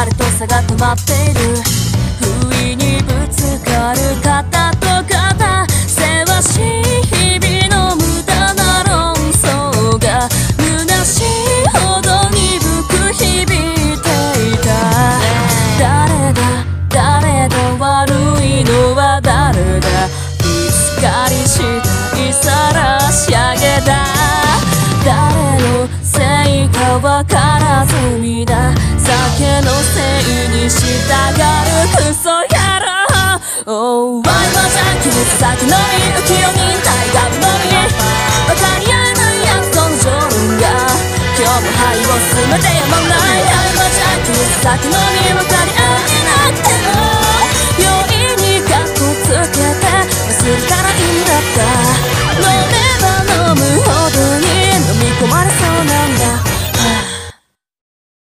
誰と差が止まっている。不意にぶつかる肩と肩、せわしい日々の無駄な論争が虚しいほど鈍く響いていた。誰だ誰だ悪いのは誰だ、ぶつかり次第晒し上げだ。誰のせいかわからずにだ、酒のせいにしたがるクソ野郎。Oh, why was I kiss 酒飲み浮世に大学飲み、分かり合えないやつの情論が今日も灰を進めてやまない。Why was I kiss 酒飲み分かり合えなくても容易にカッコつけて忘れたらいいんだった。